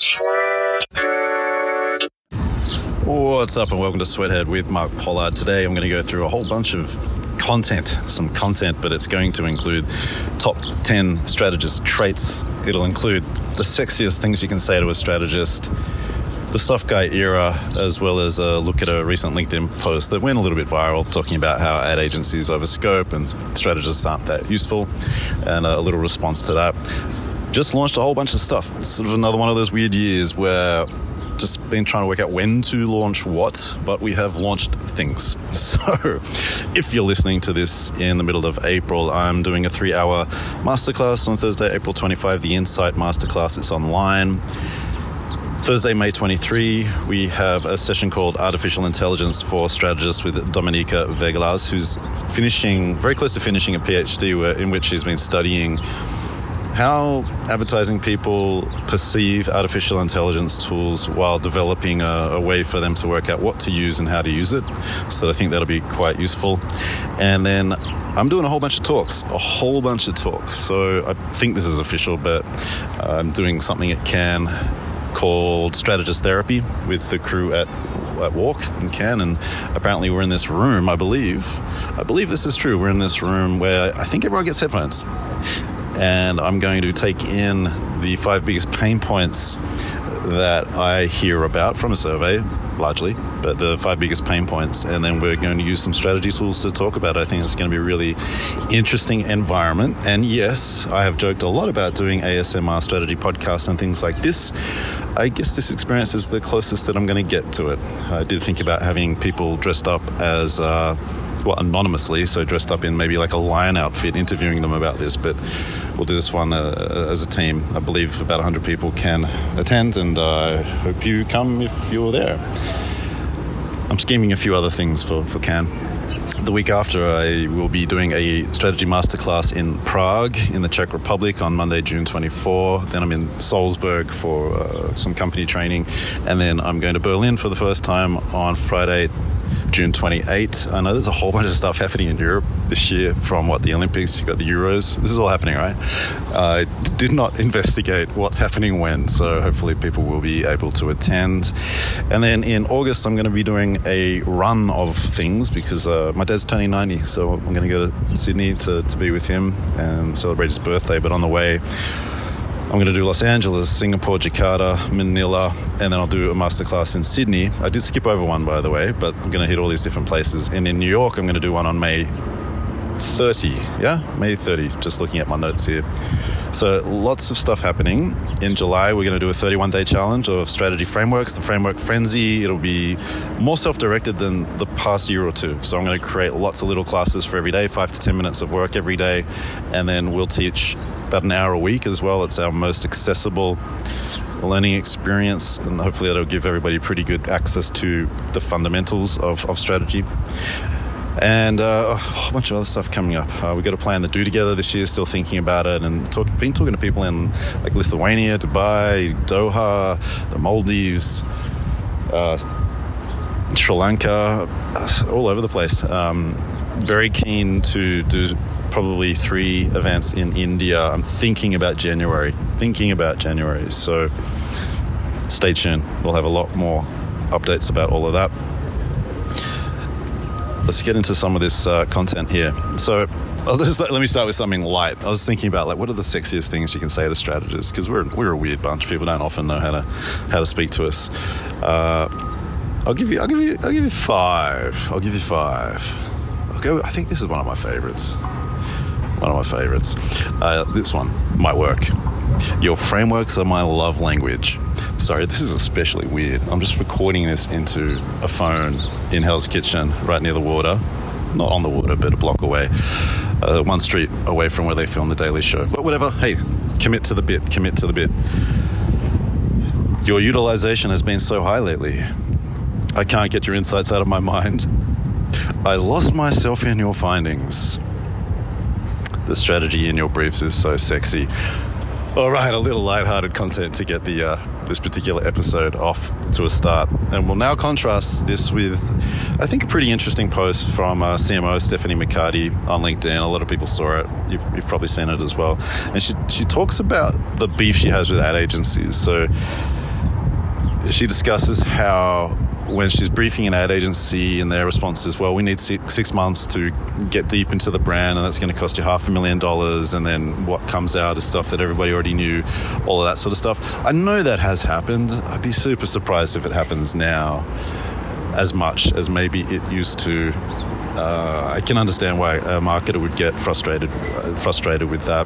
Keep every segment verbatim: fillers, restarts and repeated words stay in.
What's up and welcome to Sweathead with Mark Pollard. Today I'm going to go through a whole bunch of content, some content, but it's going to include top ten strategist traits. It'll include the sexiest things you can say to a strategist, the soft guy era, as well as a look at a recent LinkedIn post that went a little bit viral talking about how ad agencies overscope and strategists aren't that useful, and a little response to that. Just launched a whole bunch of stuff. It's sort of another one of those weird years where just been trying to work out when to launch what, but we have launched things. So if you're listening to this in the middle of April, I'm doing a three-hour masterclass on Thursday, April twenty-fifth, the Insight Masterclass. It's online. Thursday, May twenty-third, we have a session called Artificial Intelligence for Strategists with Dominika Veglas, who's finishing, very close to finishing a PhD where, in which she's been studying how advertising people perceive artificial intelligence tools while developing a, a way for them to work out what to use and how to use it. So I think that'll be quite useful. And then I'm doing a whole bunch of talks, a whole bunch of talks. So I think this is official, but I'm doing something at Cannes called Strategist Therapy with the crew at at Walk in Cannes, and apparently we're in this room, I believe. I believe this is true. We're in this room where I think everyone gets headphones. And I'm going to take in the five biggest pain points that I hear about from a survey, largely, but the five biggest pain points, and then we're going to use some strategy tools to talk about it. I think it's going to be a really interesting environment. And yes, I have joked a lot about doing A S M R strategy podcasts and things like this. I guess this experience is the closest that I'm going to get to it. I did think about having people dressed up as, uh, well, anonymously, so dressed up in maybe like a lion outfit, interviewing them about this, but we'll do this one uh, as a team. I believe about one hundred people can attend, and I uh, hope you come if you're there. I'm scheming a few other things for, for Cannes. The week after, I will be doing a strategy masterclass in Prague, in the Czech Republic, on Monday, June twenty-fourth. Then I'm in Salzburg for uh, some company training. And then I'm going to Berlin for the first time on Friday, June twenty-eighth. I know there's a whole bunch of stuff happening in Europe this year, from what, the Olympics, you've got the Euros. This is all happening, right? I did not investigate what's happening when, so hopefully people will be able to attend. And then in August, I'm going to be doing a run of things because uh, my dad's turning ninety, so I'm going to go to Sydney to, to be with him and celebrate his birthday. But on the way, I'm going to do Los Angeles, Singapore, Jakarta, Manila, and then I'll do a masterclass in Sydney. I did skip over one, by the way, but I'm going to hit all these different places. And in New York, I'm going to do one on May thirtieth. Yeah, May thirtieth, just looking at my notes here. So lots of stuff happening. In July, we're going to do a thirty-one day challenge of strategy frameworks, the Framework Frenzy. It'll be more self-directed than the past year or two. So I'm going to create lots of little classes for every day, five to ten minutes of work every day, and then we'll teach about an hour a week as well. It's our most accessible learning experience, and hopefully that'll give everybody pretty good access to the fundamentals of, of strategy. And uh, a whole bunch of other stuff coming up. Uh, we've got a plan to do together this year, still thinking about it, and talk, been talking to people in like Lithuania, Dubai, Doha, the Maldives, uh, Sri Lanka, all over the place. Um, very keen to do probably three events in India. I'm thinking about January, thinking about January. So stay tuned. We'll have a lot more updates about all of that. Let's get into some of this uh, content here. So I'll just, let me start with something light. I was thinking about like what are the sexiest things you can say to strategists, because we're we're a weird bunch. People don't often know how to how to speak to us. Uh, I'll give you I'll give you I'll give you five. I'll give you five. I'll go. I think this is one of my favorites. One of my favorites. Uh, this one might work. Your frameworks are my love language. Sorry, this is especially weird. I'm just recording this into a phone in Hell's Kitchen, right near the water. Not on the water, but a block away. Uh, one street away from where they film The Daily Show. But whatever, hey, commit to the bit, commit to the bit. Your utilization has been so high lately. I can't get your insights out of my mind. I lost myself in your findings. The strategy in your briefs is so sexy. All right, a little lighthearted content to get the uh, this particular episode off to a start. And we'll now contrast this with, I think, a pretty interesting post from uh, C M O Stephanie McCarty on LinkedIn. A lot of people saw it. You've, you've probably seen it as well. And she she talks about the beef she has with ad agencies. So she discusses how when she's briefing an ad agency and their response is, well, we need six, six months to get deep into the brand and that's going to cost you half a million dollars, and then what comes out is stuff that everybody already knew, all of that sort of stuff. I know that has happened. I'd be super surprised if it happens now as much as maybe it used to. Uh, I can understand why a marketer would get frustrated uh, frustrated with that.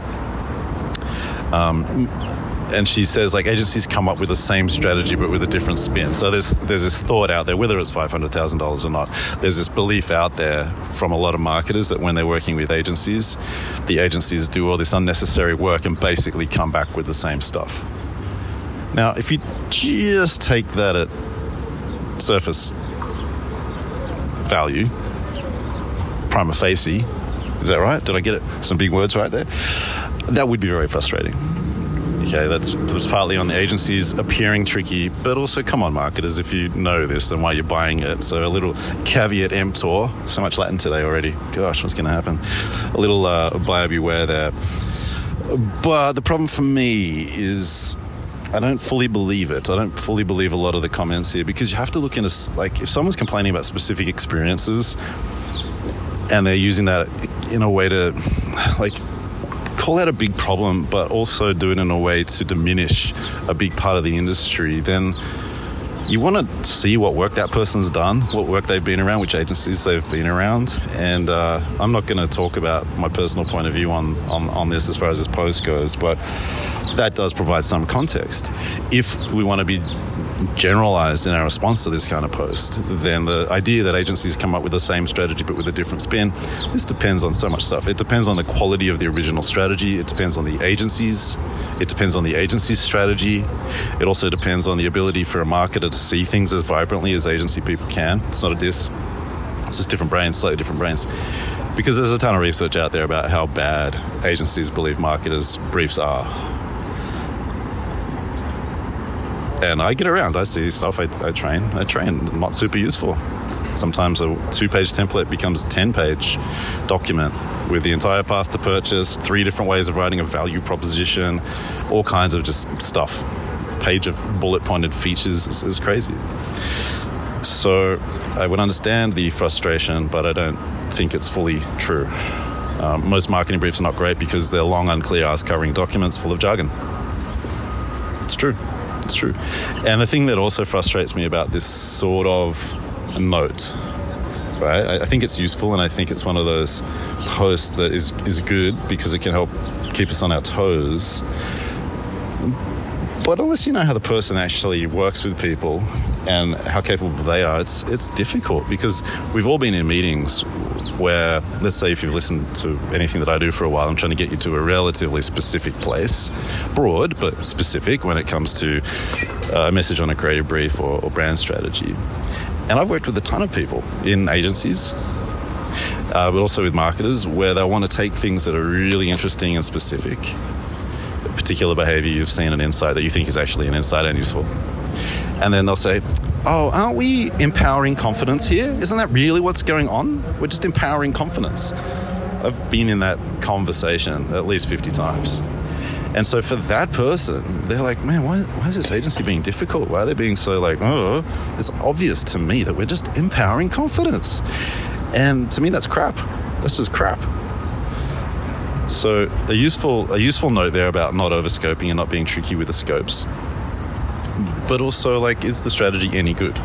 Um, and she says, like, agencies come up with the same strategy but with a different spin. So there's there's this thought out there, whether it's five hundred thousand dollars or not, there's this belief out there from a lot of marketers that when they're working with agencies, the agencies do all this unnecessary work and basically come back with the same stuff. Now, if you just take that at surface value, prima facie, is that right? Did I get it? Some big words right there? That would be very frustrating. Okay, that's, that's partly on the agencies appearing tricky, but also, come on, marketers, if you know this, then why you're buying it. So a little caveat emptor, so much Latin today already. Gosh, what's going to happen? A little uh, buyer beware there. But the problem for me is I don't fully believe it. I don't fully believe a lot of the comments here, because you have to look into, like, if someone's complaining about specific experiences and they're using that in a way to, like, call out a big problem, but also do it in a way to diminish a big part of the industry, then you want to see what work that person's done, what work they've been around, which agencies they've been around. And uh, I'm not going to talk about my personal point of view on, on, on this as far as this post goes, but that does provide some context. If we want to be generalized in our response to this kind of post, then the idea that agencies come up with the same strategy but with a different spin, this depends on so much stuff. It depends on the quality of the original strategy. It depends on the agencies. It depends on the agency's strategy. It also depends on the ability for a marketer to see things as vibrantly as agency people can. It's not a diss. It's just different brains, slightly different brains. Because there's a ton of research out there about how bad agencies believe marketers' briefs are. And I get around, I see stuff, I, I train, I train, not super useful. Sometimes a two-page template becomes a ten-page document with the entire path to purchase, three different ways of writing a value proposition, all kinds of just stuff. A page of bullet-pointed features is, is crazy. So I would understand the frustration, but I don't think it's fully true. Um, most marketing briefs are not great because they're long, unclear, ass-covering documents full of jargon. It's true. It's true. And the thing that also frustrates me about this sort of note, right? I, I think it's useful, and I think it's one of those posts that is, is good because it can help keep us on our toes. But unless you know how the person actually works with people and how capable they are, it's it's difficult, because we've all been in meetings where, let's say if you've listened to anything that I do for a while, I'm trying to get you to a relatively specific place, broad but specific when it comes to a message on a creative brief or, or brand strategy. And I've worked with a ton of people in agencies, uh, but also with marketers, where they want to take things that are really interesting and specific, a particular behavior you've seen, an insight that you think is actually an insight and useful. And then they'll say, oh, aren't we empowering confidence here? Isn't that really what's going on? We're just empowering confidence. I've been in that conversation at least fifty times. And so for that person, they're like, man, why, why is this agency being difficult? Why are they being so like, oh, it's obvious to me that we're just empowering confidence. And to me, that's crap. That's just crap. So a useful, a useful note there about not overscoping and not being tricky with the scopes. But also, like, is the strategy any good?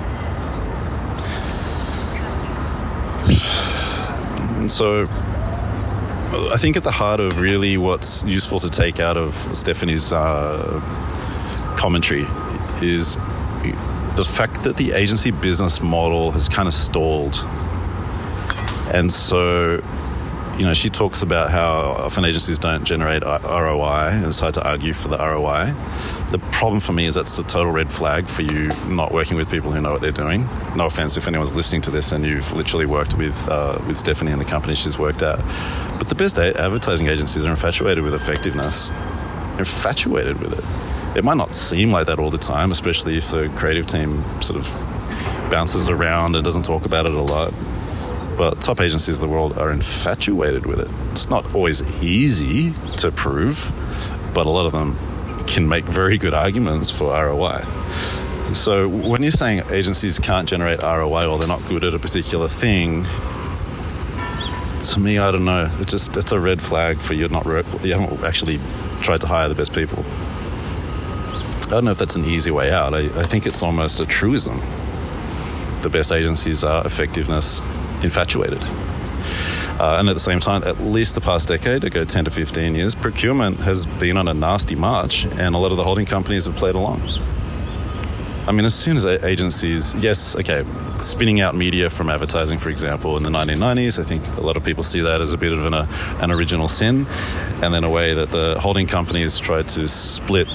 And so I think at the heart of really what's useful to take out of Stephanie's uh, commentary is the fact that the agency business model has kind of stalled. And so, you know, she talks about how often agencies don't generate R O I, and it's hard to argue for the R O I. The problem for me is that's a total red flag for you not working with people who know what they're doing. No offense if anyone's listening to this and you've literally worked with uh, with Stephanie and the company she's worked at. But the best a- advertising agencies are infatuated with effectiveness. They're infatuated with it. It might not seem like that all the time, especially if the creative team sort of bounces around and doesn't talk about it a lot. But top agencies of the world are infatuated with it. It's not always easy to prove, but a lot of them can make very good arguments for R O I. So when you're saying agencies can't generate R O I or they're not good at a particular thing, to me, I don't know. It's just it's a red flag for you not you haven't actually tried to hire the best people. I don't know if that's an easy way out. I, I think it's almost a truism. The best agencies are effectiveness infatuated. Uh, and at the same time, at least the past decade, ago ten to fifteen years, procurement has been on a nasty march, and a lot of the holding companies have played along. I mean, as soon as agencies, yes, okay, spinning out media from advertising, for example, in the nineteen nineties, I think a lot of people see that as a bit of an, uh, an original sin, and then a way that the holding companies tried to split,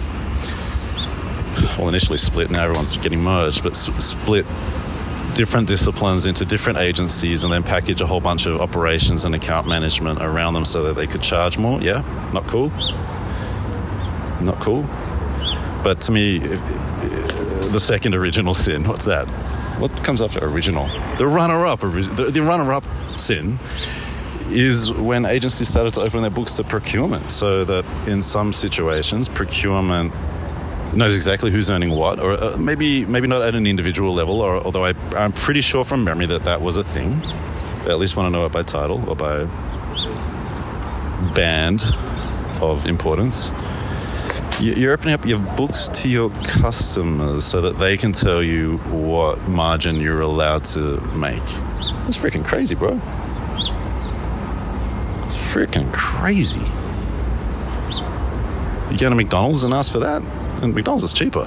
well, initially split, now everyone's getting merged, but s- split different disciplines into different agencies and then package a whole bunch of operations and account management around them so that they could charge more. Yeah, not cool. Not cool. But to me, if, the second original sin, what's that? What comes after original? The runner-up, the, the runner-up sin is when agencies started to open their books to procurement, so that in some situations, procurement knows exactly who's earning what, or uh, maybe maybe not at an individual level, or although I, I'm pretty sure from memory that that was a thing. They at least want to know it by title or by band of importance. You're opening up your books to your customers so that they can tell you what margin you're allowed to make. That's freaking crazy, bro. It's freaking crazy. You go to McDonald's and ask for that, and McDonald's is cheaper.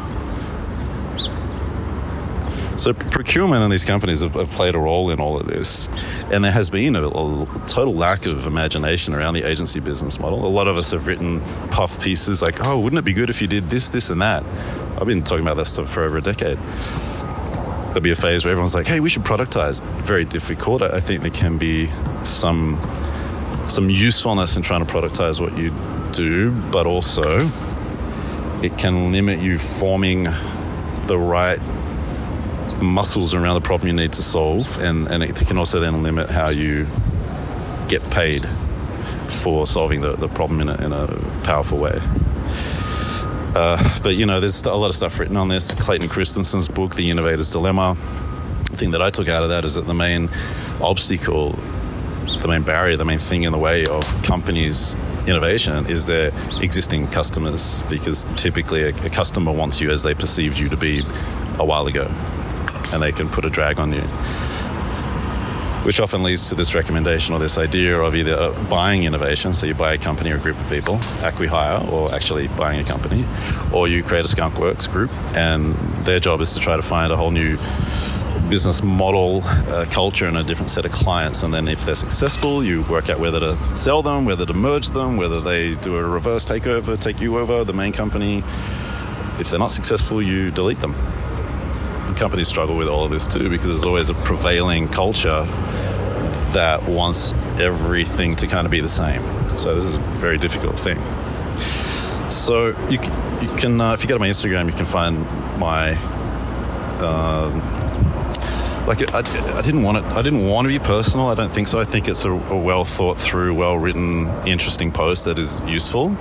So procurement and these companies have, have played a role in all of this. And there has been a, a total lack of imagination around the agency business model. A lot of us have written puff pieces like, oh, wouldn't it be good if you did this, this, and that? I've been talking about that stuff for over a decade. There'll be a phase where everyone's like, hey, we should productize. Very difficult. I think there can be some, some usefulness in trying to productize what you do, but also it can limit you forming the right muscles around the problem you need to solve, and, and it can also then limit how you get paid for solving the, the problem in a, in a powerful way. Uh, but, you know, there's a lot of stuff written on this. Clayton Christensen's book, The Innovator's Dilemma. The thing that I took out of that is that the main obstacle, the main barrier, the main thing in the way of companies' innovation is their existing customers, because typically a, a customer wants you as they perceived you to be a while ago, and they can put a drag on you, which often leads to this recommendation or this idea of either buying innovation, so you buy a company or a group of people, acqui-hire, or actually buying a company, or you create a Skunk Works group, and their job is to try to find a whole new business model, uh, culture, and a different set of clients. And then if they're successful, you work out whether to sell them, whether to merge them, whether they do a reverse takeover, take you over, the main company. If they're not successful, you delete them. And companies struggle with all of this too, because there's always a prevailing culture that wants everything to kind of be the same. So this is a very difficult thing. So you, you can, uh, if you go to my Instagram, you can find my... Uh, Like I, I didn't want it. I didn't want to be personal. I don't think so. I think it's a, a well thought through, well written, interesting post that is useful.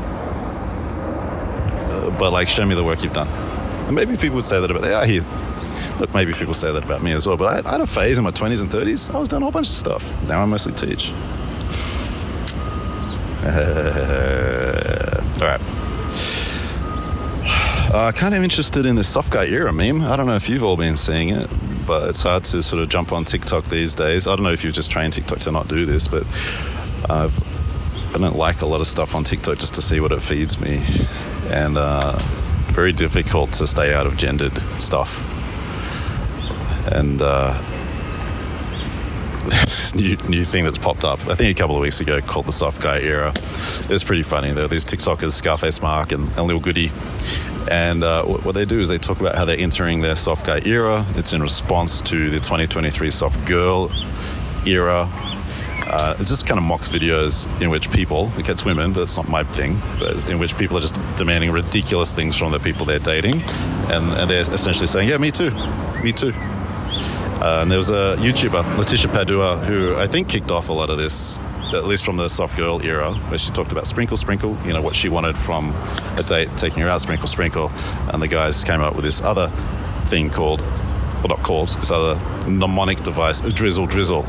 Uh, but like, show me the work you've done. And maybe people would say that about. Yeah, here. Look, maybe people say that about me as well. But I, I had a phase in my twenties and thirties. I was doing a whole bunch of stuff. Now I mostly teach. Uh, all right. Uh, kind of interested in this soft guy era meme. I don't know if you've all been seeing it, but it's hard to sort of jump on TikTok these days. I don't know if you've just trained TikTok to not do this, but I've, I don't like a lot of stuff on TikTok just to see what it feeds me. And uh, very difficult to stay out of gendered stuff. And uh, this new, new thing that's popped up, I think a couple of weeks ago, called the soft guy era. It's pretty funny. There are these TikTokers, Scarface Mark and, and Lil Goody. And uh, what they do is they talk about how they're entering their soft guy era. It's in response to the twenty twenty-three soft girl era. Uh, it just kind of mocks videos in which people, it gets women, but it's not my thing, but in which people are just demanding ridiculous things from the people they're dating. And, and they're essentially saying, yeah, me too, me too. Uh, and there was a YouTuber, Letitia Padua, who I think kicked off a lot of this, at least from the soft girl era, where she talked about sprinkle, sprinkle, you know, what she wanted from a date, taking her out, sprinkle, sprinkle. And the guys came up with this other thing called, well, not called, this other mnemonic device, Drizzle Drizzle.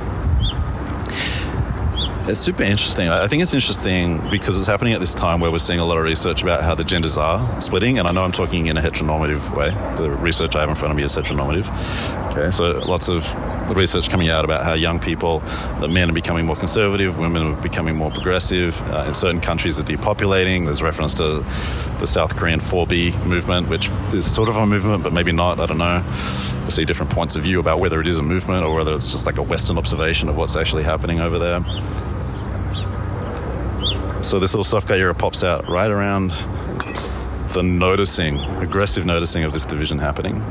It's super interesting. I think it's interesting because it's happening at this time where we're seeing a lot of research about how the genders are splitting, and I know I'm talking in a heteronormative way. The research I have in front of me is heteronormative. Okay, so lots of research coming out about how young people, the men are becoming more conservative, women are becoming more progressive. Uh, in certain countries are depopulating. There's reference to the South Korean four B movement, which is sort of a movement, but maybe not. I don't know. I see different points of view about whether it is a movement or whether it's just like a Western observation of what's actually happening over there. So this little soft guy era pops out right around the noticing, aggressive noticing of this division happening.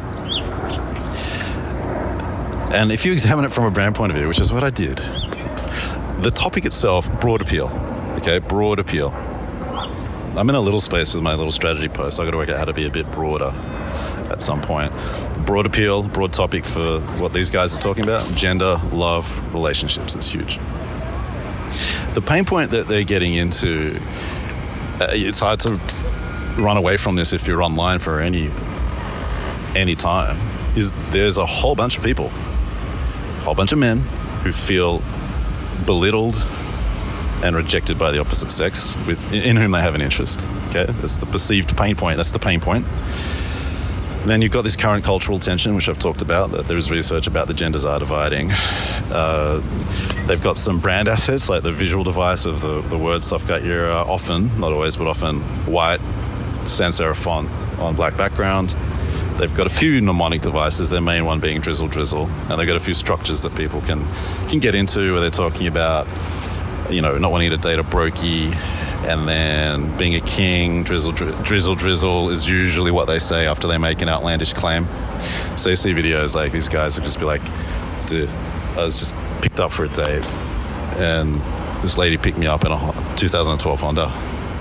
And if you examine it from a brand point of view, which is what I did, the topic itself, broad appeal. Okay, broad appeal. I'm in a little space with my little strategy post. So I've got to work out how to be a bit broader at some point. Broad appeal, broad topic for what these guys are talking about. Gender, love, relationships. It's huge. The pain point that they're getting into, uh, it's hard to run away from this if you're online for any any time, is there's a whole bunch of people, a whole bunch of men who feel belittled and rejected by the opposite sex with, in whom they have an interest. Okay, that's the perceived pain point. That's the pain point. Then you've got this current cultural tension, which I've talked about, that there's research about the genders are dividing. Uh, they've got some brand assets, like the visual device of the, the word soft gut era, often, not always, but often white sans serif font on black background. They've got a few mnemonic devices, their main one being Drizzle Drizzle, and they've got a few structures that people can, can get into where they're talking about, you know, not wanting to date a brokey, and then being a king. Drizzle, dri- drizzle, drizzle is usually what they say after they make an outlandish claim. So you see videos like these guys would just be like, dude, I was just picked up for a date and this lady picked me up in a two thousand twelve Honda,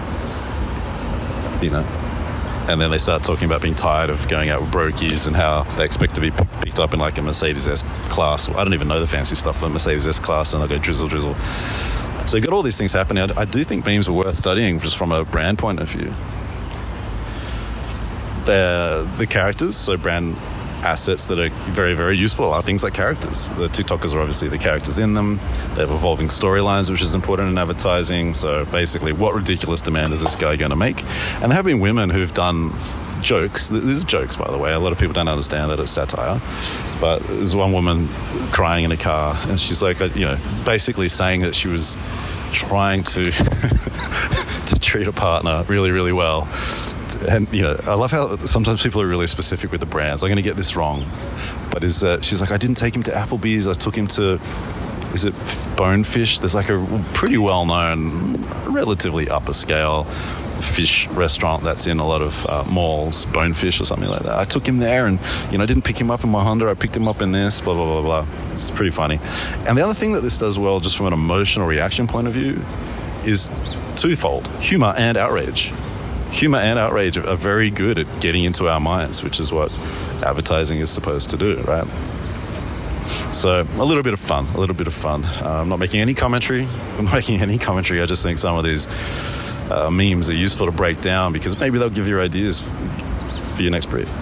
you know, and then they start talking about being tired of going out with brokies and how they expect to be p- picked up in like a Mercedes S-Class. I don't even know the fancy stuff of a Mercedes S-Class, and they'll go drizzle, drizzle. So you've got all these things happening. I do think memes are worth studying just from a brand point of view. They're the characters, so brand assets that are very, very useful are things like characters. The TikTokers are obviously the characters in them. They have evolving storylines, which is important in advertising. So basically, what ridiculous demand is this guy going to make? And there have been women who've done jokes. These are jokes, by the way. A lot of people don't understand that it's satire. But there's one woman crying in a car, and she's like, you know, basically saying that she was trying to to treat a partner really, really well. And, you know, I love how sometimes people are really specific with the brands. I'm going to get this wrong. But is that she's like, I didn't take him to Applebee's. I took him to, is it Bonefish? There's like a pretty well-known, relatively upper scale fish restaurant that's in a lot of uh, malls, Bonefish or something like that. I took him there and, you know, I didn't pick him up in my Honda. I picked him up in this, blah, blah, blah, blah. It's pretty funny. And the other thing that this does well, just from an emotional reaction point of view, is twofold: humor and outrage. Humor and outrage are very good at getting into our minds, which is what advertising is supposed to do, right? So a little bit of fun, a little bit of fun. Uh, I'm not making any commentary. I'm not making any commentary. I just think some of these uh, memes are useful to break down because maybe they'll give you ideas for your next brief.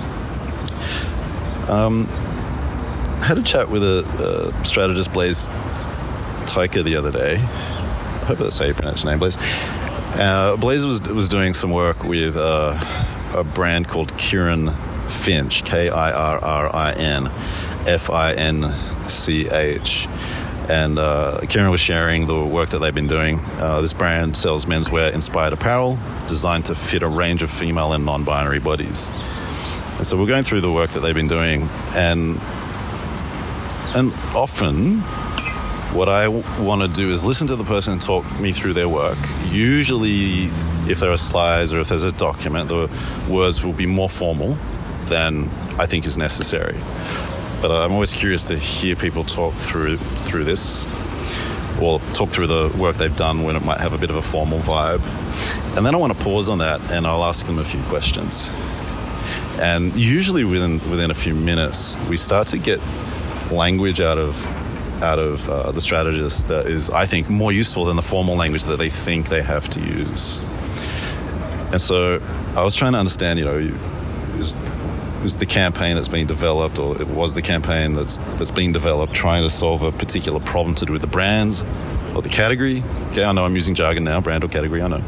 Um, I had a chat with a, a strategist, Blaze Tyker, the other day. I hope that's how you pronounce your name, Blaze. Uh, Blaze was was doing some work with uh, a brand called Kirin Finch, K I R R I N F I N C H. And uh, Kirin was sharing the work that they've been doing. Uh, this brand sells menswear-inspired apparel designed to fit a range of female and non-binary bodies. And so we're going through the work that they've been doing, and and often what I w- want to do is listen to the person talk me through their work. Usually, if there are slides or if there's a document, the words will be more formal than I think is necessary. But I'm always curious to hear people talk through through this, or talk through the work they've done when it might have a bit of a formal vibe. And then I want to pause on that and I'll ask them a few questions. And usually within within a few minutes, we start to get language out of out of uh, the strategist that is, I think, more useful than the formal language that they think they have to use. And so I was trying to understand, you know, is is the campaign that's being developed, or it was the campaign that's that's being developed, trying to solve a particular problem to do with the brand or the category. Okay, I know I'm using jargon now, brand or category, I know.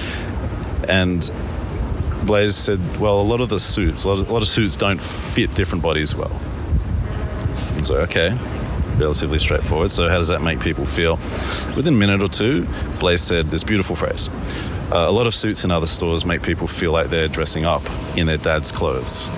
And Blaze said, well, a lot of the suits, a lot of, a lot of suits don't fit different bodies well. And so, okay, relatively straightforward. So how does that make people feel? Within a minute or two, Blaze said this beautiful phrase. Uh, a lot of suits in other stores make people feel like they're dressing up in their dad's clothes.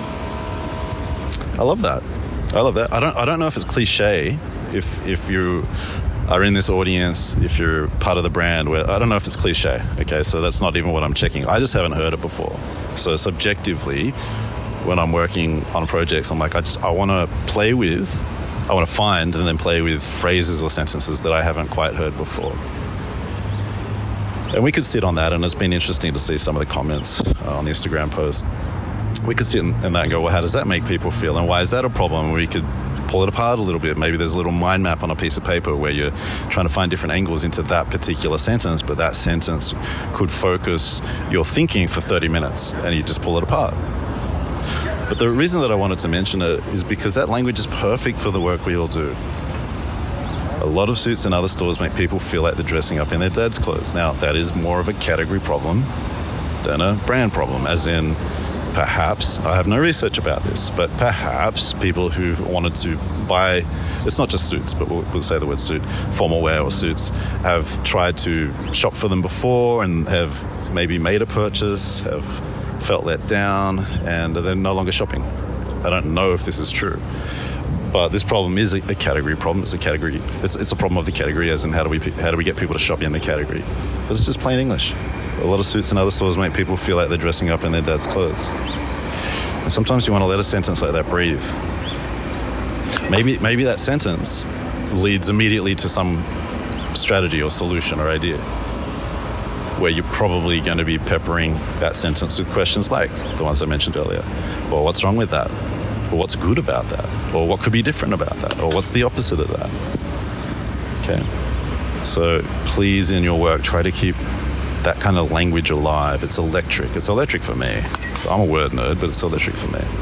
I love that. I love that. I don't I don't know if it's cliche, if if you are in this audience, if you're part of the brand, where I don't know if it's cliche. Okay, so that's not even what I'm checking. I just haven't heard it before. So subjectively, when I'm working on projects, I'm like, I just I want to play with, I want to find and then play with phrases or sentences that I haven't quite heard before. And we could sit on that, and it's been interesting to see some of the comments uh, on the Instagram post. We could sit in, in that and go, well, how does that make people feel? And why is that a problem? We could pull it apart a little bit. Maybe there's a little mind map on a piece of paper where you're trying to find different angles into that particular sentence, but that sentence could focus your thinking for thirty minutes, and you just pull it apart. But the reason that I wanted to mention it is because that language is perfect for the work we all do. A lot of suits in other stores make people feel like they're dressing up in their dad's clothes. Now, that is more of a category problem than a brand problem, as in perhaps, I have no research about this, but perhaps people who've wanted to buy, it's not just suits, but we'll, we'll say the word suit, formal wear or suits, have tried to shop for them before and have maybe made a purchase, have felt let down, and they're no longer shopping. I don't know if this is true. But this problem is a, a category problem. It's a category. It's, it's a problem of the category, as in how do we how do we get people to shop in the category? But it's just plain English. A lot of suits in other stores make people feel like they're dressing up in their dad's clothes. And sometimes you want to let a sentence like that breathe. Maybe maybe that sentence leads immediately to some strategy or solution or idea, where you're probably going to be peppering that sentence with questions like the ones I mentioned earlier. Well, what's wrong with that? Or what's good about that? Or what could be different about that? Or what's the opposite of that? Okay. So please, in your work, try to keep that kind of language alive. It's electric. It's electric for me. I'm a word nerd, but it's electric for me.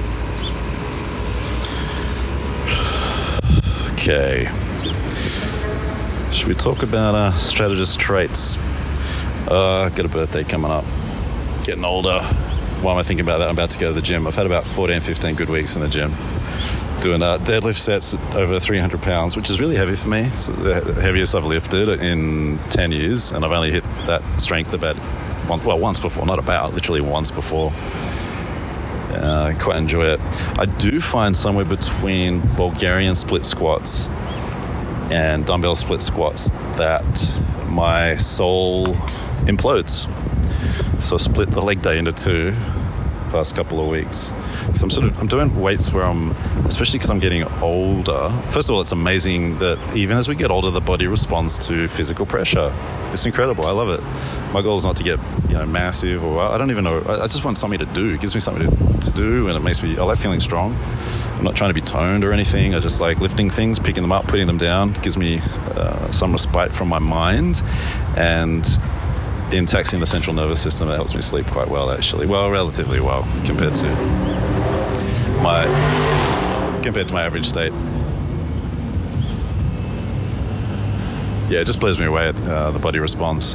Okay. Should we talk about uh, strategist traits? Uh, got a birthday coming up. Getting older. Why am I thinking about that? I'm about to go to the gym. I've had about fourteen, fifteen good weeks in the gym. Doing uh, deadlift sets over three hundred pounds, which is really heavy for me. It's the heaviest I've lifted in ten years, and I've only hit that strength about, one, well, once before, not about, literally once before. Uh, I quite enjoy it. I do find somewhere between Bulgarian split squats and dumbbell split squats that my soul implodes. So I split the leg day into two the past couple of weeks. So I'm sort of I'm doing weights where I'm, especially because I'm getting older. First of all, it's amazing that even as we get older, the body responds to physical pressure. It's incredible. I love it. My goal is not to get, you know, massive, or I don't even know. I just want something to do. It gives me something to, to do, and it makes me, I like feeling strong. I'm not trying to be toned or anything. I just like lifting things, picking them up, putting them down. It gives me uh, some respite from my mind, and in taxing the central nervous system, it helps me sleep quite well, actually. Well, relatively well compared to my compared to my average state. Yeah, it just blows me away. Uh, the body responds.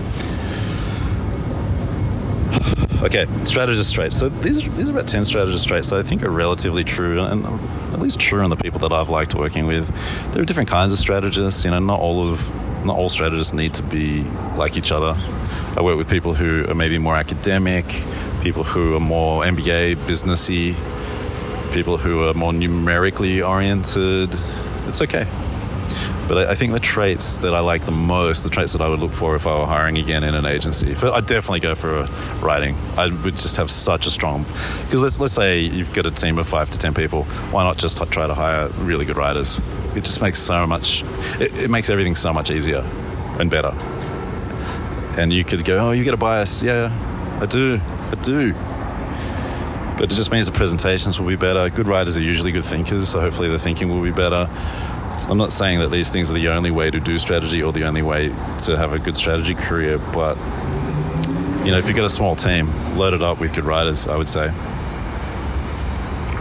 Okay, strategist traits. So these are, these are about ten strategist traits that I think are relatively true, and at least true on the people that I've liked working with. There are different kinds of strategists. You know, not all of not all strategists need to be like each other. I work with people who are maybe more academic, people who are more M B A businessy, people who are more numerically oriented. It's okay. But I think the traits that I like the most, the traits that I would look for if I were hiring again in an agency, I'd definitely go for writing. I would just have such a strong, because let's let's say you've got a team of five to ten people. Why not just try to hire really good writers? It just makes so much, it, it makes everything so much easier and better. And you could go, oh, you get a bias. Yeah, I do, I do. But it just means the presentations will be better. Good writers are usually good thinkers, so hopefully the thinking will be better. I'm not saying that these things are the only way to do strategy or the only way to have a good strategy career, but, you know, if you've got a small team, load it up with good writers, I would say.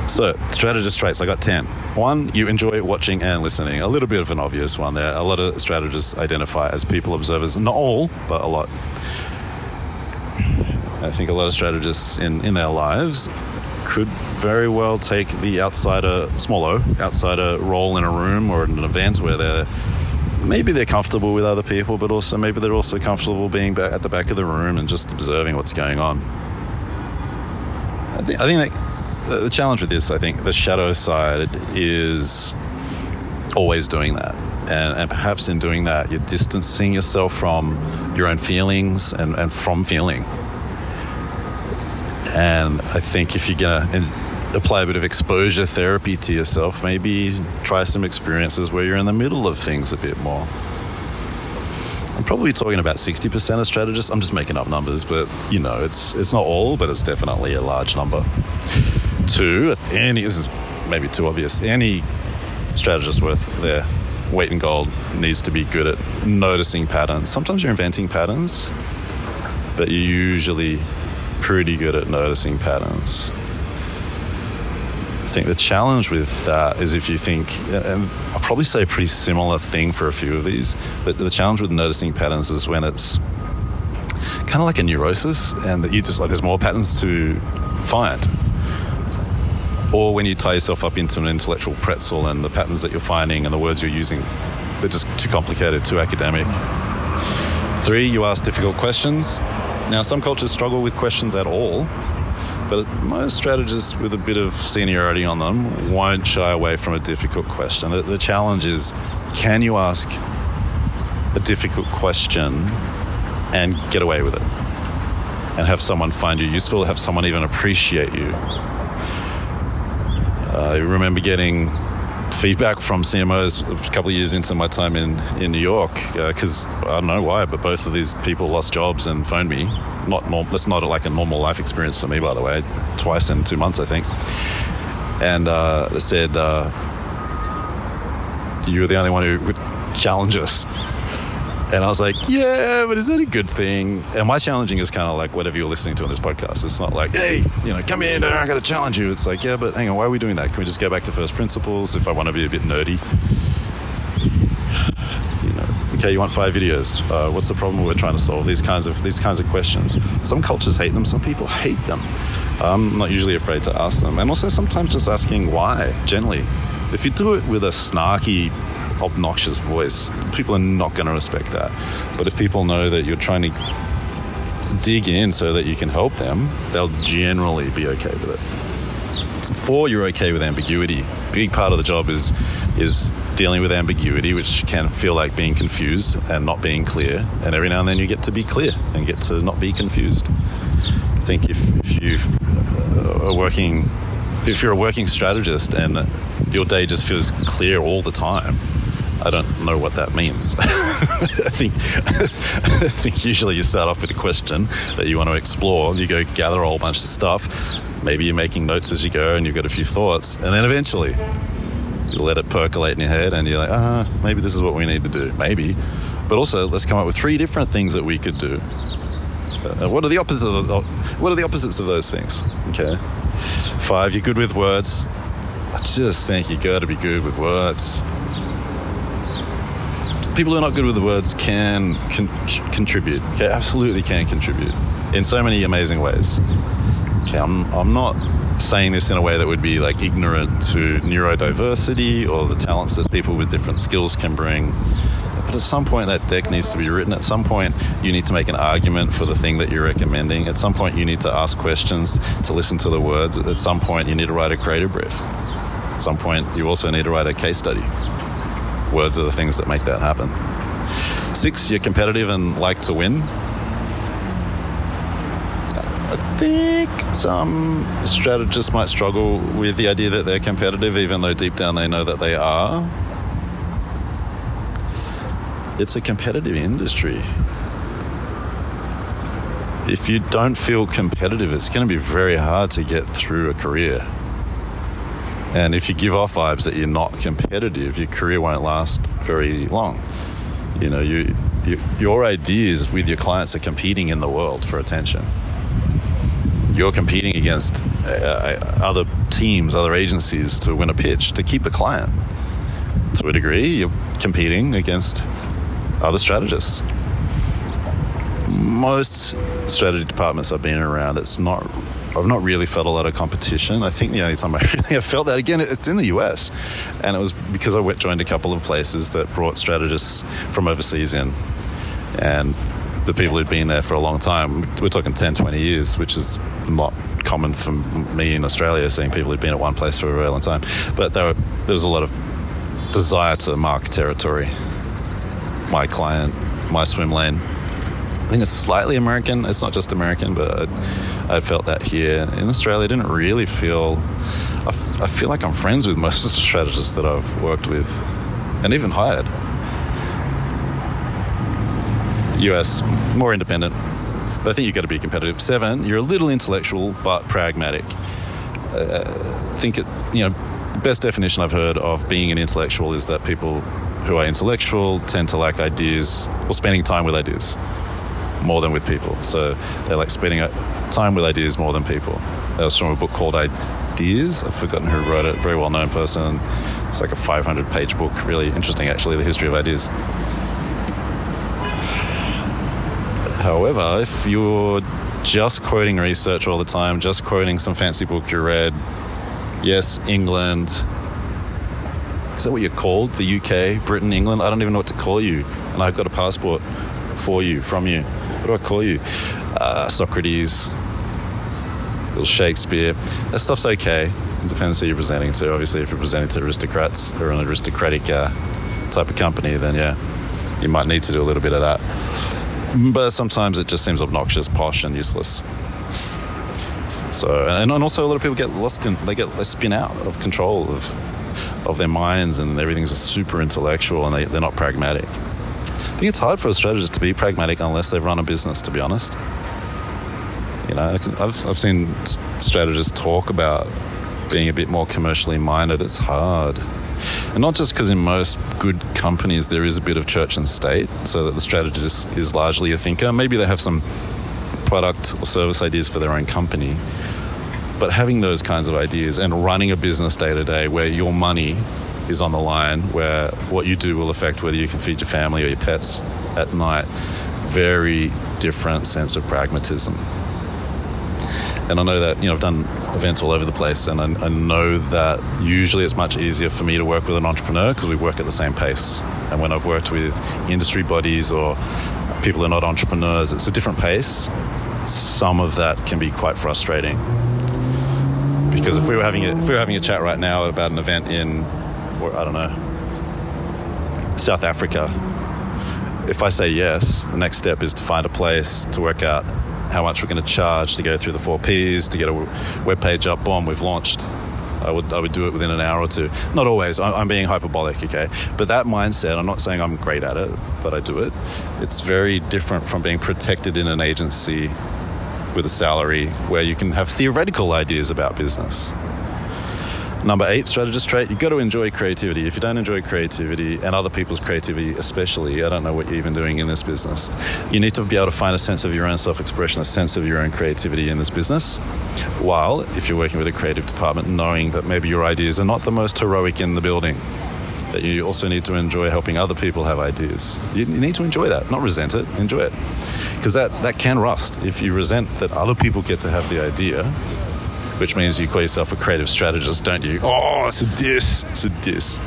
So, strategist traits, I got ten. One, you enjoy watching and listening. A little bit of an obvious one there. A lot of strategists identify as people observers. Not all, but a lot. I think a lot of strategists in, in their lives could very well take the outsider, small o, outsider role in a room or in an event where they're maybe they're comfortable with other people, but also maybe they're also comfortable being back at the back of the room and just observing what's going on. I think, I think that the challenge with this, I think, the shadow side is always doing that. And, and perhaps in doing that, you're distancing yourself from your own feelings and, and from feeling. And I think if you're going to apply a bit of exposure therapy to yourself, maybe try some experiences where you're in the middle of things a bit more. I'm probably talking about sixty percent of strategists. I'm just making up numbers, but, you know, it's it's not all, but it's definitely a large number. Two, any, this is maybe too obvious, any strategist worth their weight in gold needs to be good at noticing patterns. Sometimes you're inventing patterns, but you're usually pretty good at noticing patterns. I think the challenge with that is if you think, and I'll probably say a pretty similar thing for a few of these, but the challenge with noticing patterns is when it's kind of like a neurosis and that you just like there's more patterns to find. Or when you tie yourself up into an intellectual pretzel and the patterns that you're finding and the words you're using, they're just too complicated, too academic. Three, you ask difficult questions. Now, some cultures struggle with questions at all, but most strategists with a bit of seniority on them won't shy away from a difficult question. The, the challenge is, can you ask a difficult question and get away with it? And have someone find you useful, have someone even appreciate you. I remember getting feedback from C M Os a couple of years into my time in, in New York, because uh, I don't know why, but both of these people lost jobs and phoned me. Not norm- That's not like a normal life experience for me, by the way, twice in two months, I think. And uh, they said, uh, you were the only one who would challenge us. And I was like, yeah, but is that a good thing? And my challenging is kind of like whatever you're listening to on this podcast. It's not like, hey, you know, come in, I got to challenge you. It's like, yeah, but hang on, why are we doing that? Can we just go back to first principles if I want to be a bit nerdy? You know, okay, you want five videos. Uh, what's the problem we're trying to solve? These kinds of these kinds of questions. Some cultures hate them. Some people hate them. I'm not usually afraid to ask them. And also sometimes just asking why, gently. If you do it with a snarky, obnoxious voice, people are not going to respect that. But if people know that you're trying to dig in so that you can help them, they'll generally be okay with it. Four, you're okay with ambiguity. Big part of the job is is dealing with ambiguity, which can feel like being confused and not being clear. And every now and then you get to be clear and get to not be confused. I think if, if you are working, if you're a working strategist and your day just feels clear all the time, I don't know what that means. I think I think usually you start off with a question that you want to explore. You go gather a whole bunch of stuff. Maybe you're making notes as you go and you've got a few thoughts. And then eventually you let it percolate in your head and you're like, ah, uh, maybe this is what we need to do. Maybe. But also, let's come up with three different things that we could do. Uh, what are the opposites of those, what are the opposites of those things? Okay. Five, you're good with words. I just think you got to be good with words. People who are not good with the words can con- contribute. Okay, absolutely can contribute in so many amazing ways. Okay, I'm I'm not saying this in a way that would be like ignorant to neurodiversity or the talents that people with different skills can bring. But at some point that deck needs to be written. At some point you need to make an argument for the thing that you're recommending. At some point you need to ask questions to listen to the words. At some point you need to write a creative brief. At some point you also need to write a case study. Words are the things that make that happen. Six, you're competitive and like to win. I think some strategists might struggle with the idea that they're competitive, even though deep down they know that they are. It's a competitive industry. If you don't feel competitive, it's going to be very hard to get through a career. And if you give off vibes that you're not competitive, your career won't last very long. You know, you, you, your ideas with your clients are competing in the world for attention. You're competing against uh, other teams, other agencies to win a pitch, to keep a client. To a degree, you're competing against other strategists. Most strategy departments I've been around, it's not, I've not really felt a lot of competition. I think the only time I really have felt that, again, it's in the U S. And it was because I joined a couple of places that brought strategists from overseas in. And the people who'd been there for a long time, we're talking ten, twenty years, which is not common for me in Australia, seeing people who'd been at one place for a very long time. But there, were, there was a lot of desire to mark territory. My client, my swim lane. I think it's slightly American. It's not just American, but I, I felt that here. In Australia, I didn't really feel... I, f- I feel like I'm friends with most of the strategists that I've worked with and even hired. U S, more independent. But I think you've got to be competitive. Seven, you're a little intellectual, but pragmatic. Uh, I think, it, you know, the best definition I've heard of being an intellectual is that people who are intellectual tend to like ideas or spending time with ideas more than with people. So they like spending time with ideas more than people. That was from a book called Ideas. I've forgotten who wrote it. Very well-known person. It's like a five hundred page book. Really interesting, actually, the history of ideas. However, if you're just quoting research all the time, just quoting some fancy book you read, yes, England, is that what you're called? The U K, Britain, England? I don't even know what to call you. And I've got a passport for you, from you. What do I call you? Uh, Socrates, little Shakespeare. That stuff's okay. It depends who you're presenting to. Obviously, if you're presenting to aristocrats or an aristocratic uh, type of company, then yeah, you might need to do a little bit of that. But sometimes it just seems obnoxious, posh, and useless. So, and, and also a lot of people get lost in, they get, they spin out of control of of their minds, and everything's just super intellectual, and they, they're not pragmatic. I think it's hard for a strategist to be pragmatic unless they've run a business, to be honest. You know, I've I've seen strategists talk about being a bit more commercially minded. It's hard. And not just because in most good companies there is a bit of church and state, so that the strategist is largely a thinker. Maybe they have some product or service ideas for their own company. But having those kinds of ideas and running a business day to day where your money is on the line, where what you do will affect whether you can feed your family or your pets at night, very different sense of pragmatism. And I know that, you know, I've done events all over the place, and I, I know that usually it's much easier for me to work with an entrepreneur because we work at the same pace. And when I've worked with industry bodies or people who are not entrepreneurs, it's a different pace. Some of that can be quite frustrating. Because if we were having a, if we were having a chat right now about an event in, or I don't know, South Africa, if I say yes, the next step is to find a place to work out how much we're going to charge to go through the four Ps, to get a web page up. Boom, we've launched. I would I would do it within an hour or two. Not always. I'm being hyperbolic, okay? But that mindset, I'm not saying I'm great at it, but I do it. It's very different from being protected in an agency with a salary where you can have theoretical ideas about business. Number eight, strategist trait, you've got to enjoy creativity. If you don't enjoy creativity, and other people's creativity especially, I don't know what you're even doing in this business. You need to be able to find a sense of your own self-expression, a sense of your own creativity in this business, while, if you're working with a creative department, knowing that maybe your ideas are not the most heroic in the building, that you also need to enjoy helping other people have ideas. You need to enjoy that, not resent it, enjoy it. Because that, that can rust. If you resent that other people get to have the idea, which means you call yourself a creative strategist, don't you? Oh, it's a diss. It's a diss.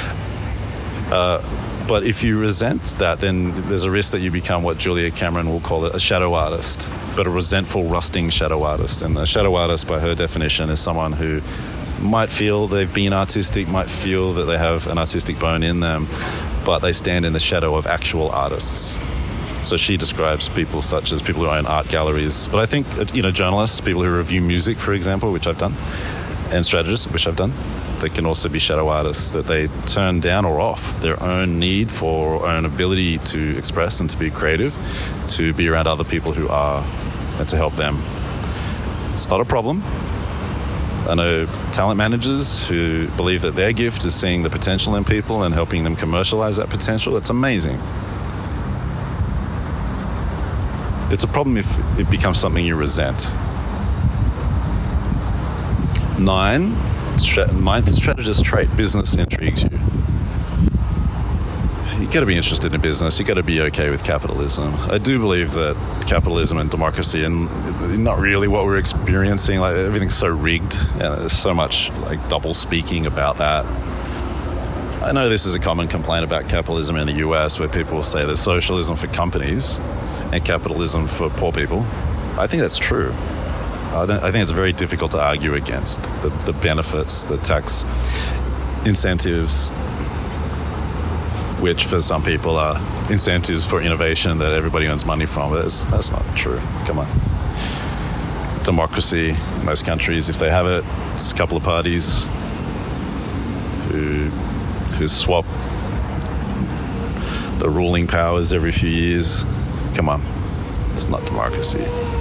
Uh, but if you resent that, then there's a risk that you become what Julia Cameron will call it, a shadow artist, but a resentful, rusting shadow artist. And a shadow artist, by her definition, is someone who might feel they've been artistic, might feel that they have an artistic bone in them, but they stand in the shadow of actual artists. So she describes people such as people who own art galleries. But I think, you know, journalists, people who review music, for example, which I've done, and strategists, which I've done, they can also be shadow artists, that they turn down or off their own need for, or own ability to express and to be creative, to be around other people who are, and to help them. It's not a problem. I know talent managers who believe that their gift is seeing the potential in people and helping them commercialize that potential. It's amazing. It's a problem if it becomes something you resent. Nine, stra- ninth strategist trait, business intrigues you. You got to be interested in business. You got to be okay with capitalism. I do believe that capitalism and democracy and not really what we're experiencing. Like everything's so rigged, and there's so much like double speaking about that. I know this is a common complaint about capitalism in the U S, where people will say there's socialism for companies and capitalism for poor people. I think that's true. I, don't, I think it's very difficult to argue against the, the benefits, the tax incentives, which for some people are incentives for innovation that everybody earns money from. But that's, that's not true. Come on. Democracy, most countries, if they have it, it's a couple of parties who who swap the ruling powers every few years. Come on. It's not democracy.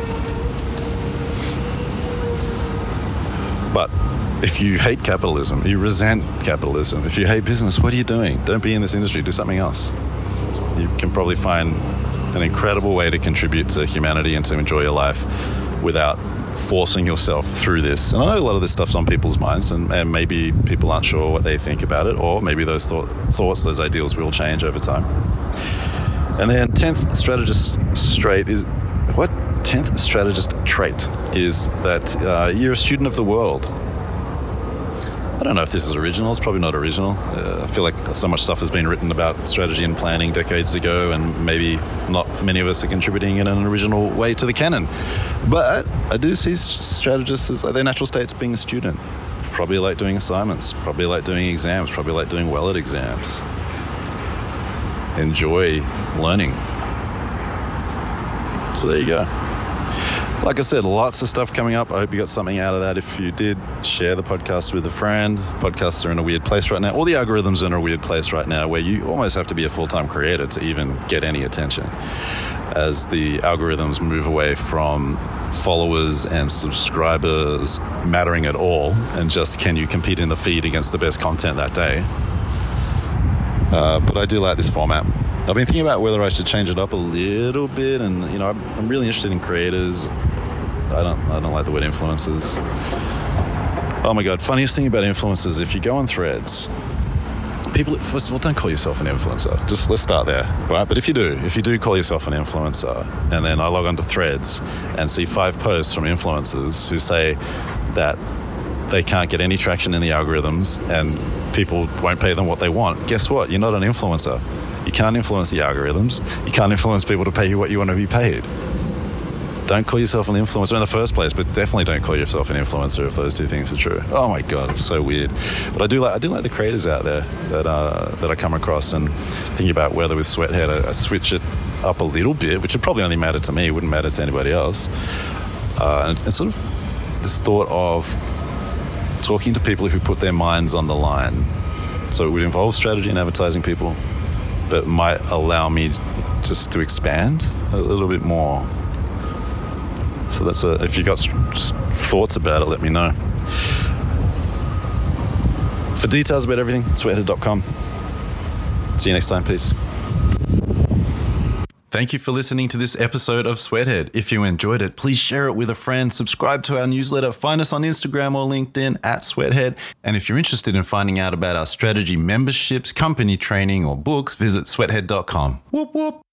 But if you hate capitalism, you resent capitalism, if you hate business, what are you doing? Don't be in this industry, do something else. You can probably find an incredible way to contribute to humanity and to enjoy your life without forcing yourself through this. And I know a lot of this stuff's on people's minds, and, and maybe people aren't sure what they think about it, or maybe those thought, thoughts, those ideals will change over time. And then tenth strategist trait is, what? tenth strategist trait is that uh, you're a student of the world. I don't know if this is original. It's probably not original. Uh, I feel like so much stuff has been written about strategy and planning decades ago, and maybe not many of us are contributing in an original way to the canon. But I do see strategists as their natural states being a student. Probably like doing assignments, probably like doing exams, probably like doing well at exams. Enjoy learning. So there you go. Like I said, lots of stuff coming up. I hope you got something out of that. If you did, share the podcast with a friend. Podcasts are in a weird place right now. All the algorithms are in a weird place right now where you almost have to be a full-time creator to even get any attention, as the algorithms move away from followers and subscribers mattering at all, and just can you compete in the feed against the best content that day. Uh, but I do like this format. I've been thinking about whether I should change it up a little bit, and you know, I'm, I'm really interested in creators. I don't, I don't like the word influencers. Oh my god, funniest thing about influencers, if you go on Threads, people, first of all, don't call yourself an influencer. Just let's start there, right? But if you do, if you do call yourself an influencer, and then I log onto Threads and see five posts from influencers who say that they can't get any traction in the algorithms and people won't pay them what they want, guess what? You're not an influencer. You can't influence the algorithms. You can't influence people to pay you what you want to be paid. Don't call yourself an influencer in the first place, but definitely don't call yourself an influencer if those two things are true. Oh my god, it's so weird. But I do like I do like the creators out there that uh, that I come across, and thinking about whether with Sweathead I, I switch it up a little bit, which would probably only matter to me, wouldn't matter to anybody else. Uh, and, and sort of this thought of talking to people who put their minds on the line. So it would involve strategy and advertising people, but might allow me just to expand a little bit more. So that's a, if you got thoughts about it, let me know. For details about everything, sweathead dot com. See you next time. Peace. Thank you for listening to this episode of Sweathead. If you enjoyed it, please share it with a friend, subscribe to our newsletter, find us on Instagram or LinkedIn at Sweathead. And if you're interested in finding out about our strategy memberships, company training, or books, visit sweathead dot com. Whoop whoop.